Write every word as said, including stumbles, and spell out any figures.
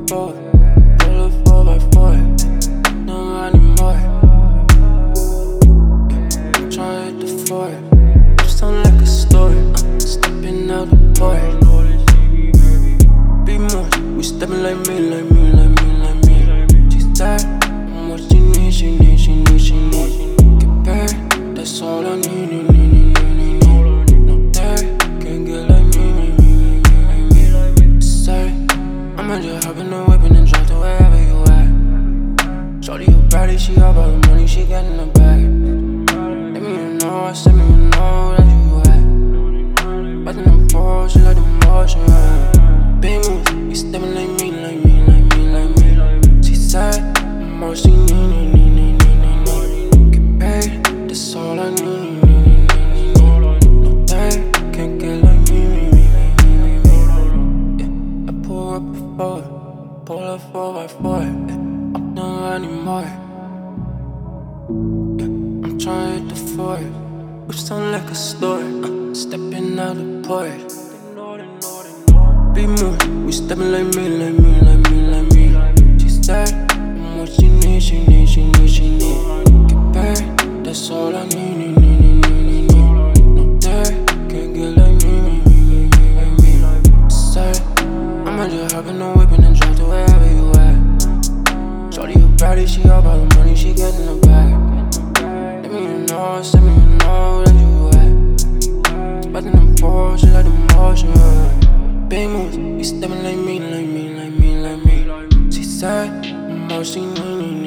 four, pull a four by four, no anymore. I'm trying to hit the four, just sound like a story. Uh, stepping out the port. Be more, we stepping like me, like me, like me, like me. She's tired, and what she need, she need, she need, she need. Get paid, that's all I need, need, need, need, need, need. No day, can't get like me, me, me, me, me, me. Sorry, I'ma just hop in the whip and then drive to wherever you at. Shorty, you body, she all about the money, she got in the bag. Let me know, send me a know that you at. But in the fall, she like the motion, yeah. Big moves, we stepping like me, like me, like me, like me. She said, I'm all she need, need, need, need, need, need. Get paid, that's all I need, need, need, need, need. No day, can't get like me, me, me, me, me, me. Yeah, I pull up a four, pull up four by four. Yeah, I'm not anymore. Yeah, I'm trying to hit the four, which sound like a story. Uh, stepping out the port. Be more, we stepping like me, like me, like me, like me. She said, I'm what she need, she need, she need, she need. Get paid, that's all I need, need, need, need, need, need. No day, can't get like me, me, me, me, me, me, me. Sorry, I'ma just hop in the whip and then drive to wherever you at. Shorty, you body, she all about the money, she get in the bag. Let me know, send me a know that you at. But in the fall, she like the motion, yeah. Big moves, we stepping like me, like me, like me, like me. She said, I'm all she need, need, need.